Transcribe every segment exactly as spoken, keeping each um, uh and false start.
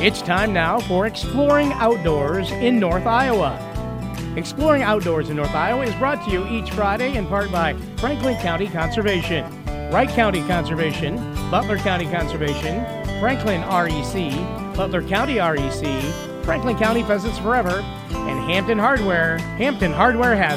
It's time now for Exploring Outdoors in North Iowa. Exploring Outdoors in North Iowa is brought to you each Friday in part by Franklin County Conservation, Wright County Conservation, Butler County Conservation, Franklin R E C, Butler County R E C, Franklin County Pheasants Forever, and Hampton Hardware. Hampton Hardware has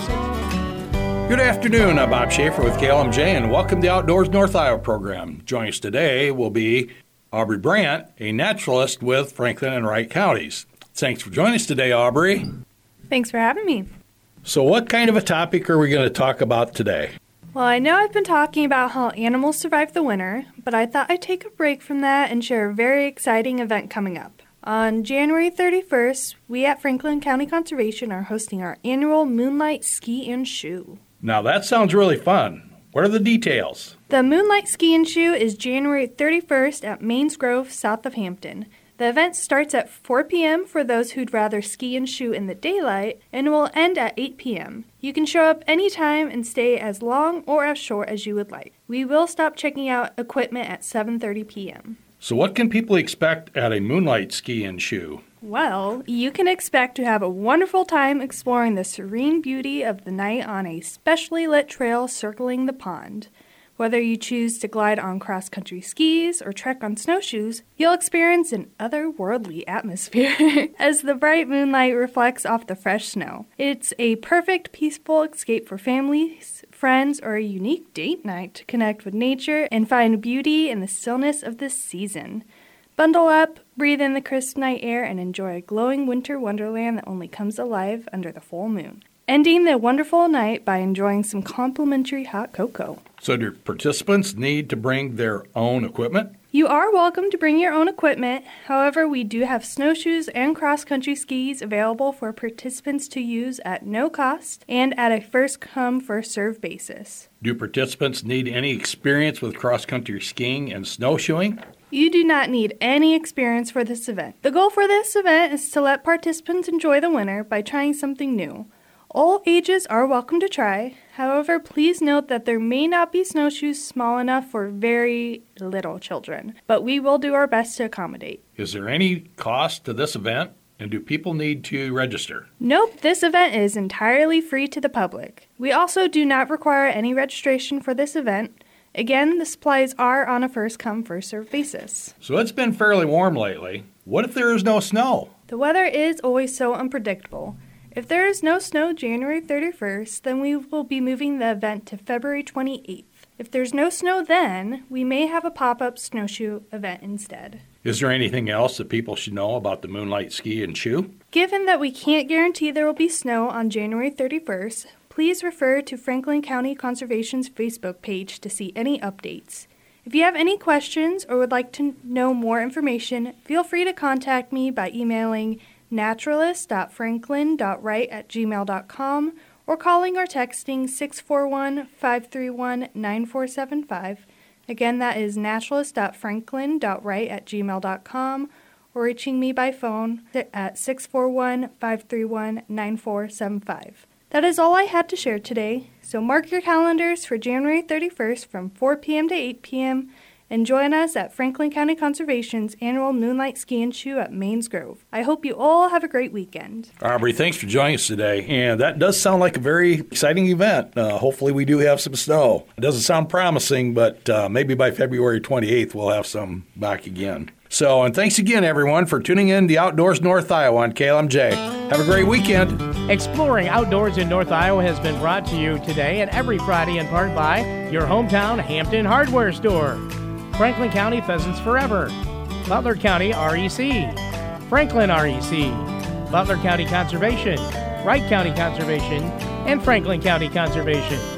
it. Good afternoon, I'm Bob Schaefer with K L M J, and welcome to Outdoors North Iowa program. Joining us today will be Aubrey Brandt, a naturalist with Franklin and Wright counties. Thanks for joining us today, Aubrey. Thanks for having me. So what kind of a topic are we going to talk about today? Well, I know I've been talking about how animals survive the winter, but I thought I'd take a break from that and share a very exciting event coming up. On January thirty-first, we at Franklin County Conservation are hosting our annual Moonlight Ski and Shoe. Now that sounds really fun. What are the details? The Moonlight Ski and Shoe is January thirty-first at Mains Grove, south of Hampton. The event starts at four p.m. for those who'd rather ski and shoe in the daylight and will end at eight p.m. You can show up anytime and stay as long or as short as you would like. We will stop checking out equipment at seven thirty p.m. So what can people expect at a Moonlight Ski and Shoe? Well, you can expect to have a wonderful time exploring the serene beauty of the night on a specially lit trail circling the pond. Whether you choose to glide on cross-country skis or trek on snowshoes, you'll experience an otherworldly atmosphere as the bright moonlight reflects off the fresh snow. It's a perfect, peaceful escape for families, friends, or a unique date night to connect with nature and find beauty in the stillness of the season. Bundle up, breathe in the crisp night air, and enjoy a glowing winter wonderland that only comes alive under the full moon. Ending the wonderful night by enjoying some complimentary hot cocoa. So do participants need to bring their own equipment? You are welcome to bring your own equipment. However, we do have snowshoes and cross-country skis available for participants to use at no cost and at a first-come, first-served basis. Do participants need any experience with cross-country skiing and snowshoeing? You do not need any experience for this event. The goal for this event is to let participants enjoy the winter by trying something new. All ages are welcome to try. However, please note that there may not be snowshoes small enough for very little children, but we will do our best to accommodate. Is there any cost to this event, and do people need to register? Nope, this event is entirely free to the public. We also do not require any registration for this event. Again, the supplies are on a first-come, first-served basis. So it's been fairly warm lately. What if there is no snow? The weather is always so unpredictable. If there is no snow January thirty-first, then we will be moving the event to February twenty-eighth. If there's no snow then, we may have a pop-up snowshoe event instead. Is there anything else that people should know about the Moonlight Ski and Shoe? Given that we can't guarantee there will be snow on January thirty-first, please refer to Franklin County Conservation's Facebook page to see any updates. If you have any questions or would like to know more information, feel free to contact me by emailing naturalist dot franklin dot wright at gmail dot com or calling or texting six four one, five three one, nine four seven five. Again, that is naturalist dot franklin dot wright at gmail dot com or reaching me by phone at six four one, five three one, nine four seven five. That is all I had to share today, so mark your calendars for January thirty-first from four p.m. to eight p.m. and join us at Franklin County Conservation's annual Moonlight Ski and Shoe at Mains Grove. I hope you all have a great weekend. Aubrey, thanks for joining us today. And that does sound like a very exciting event. Uh, hopefully we do have some snow. It doesn't sound promising, but uh, maybe by February twenty-eighth we'll have some back again. So, and thanks again, everyone, for tuning in to Outdoors North Iowa on K L M J. Have a great weekend. Exploring Outdoors in North Iowa has been brought to you today and every Friday in part by your hometown Hampton Hardware Store, Franklin County Pheasants Forever, Butler County R E C, Franklin R E C, Butler County Conservation, Wright County Conservation, and Franklin County Conservation.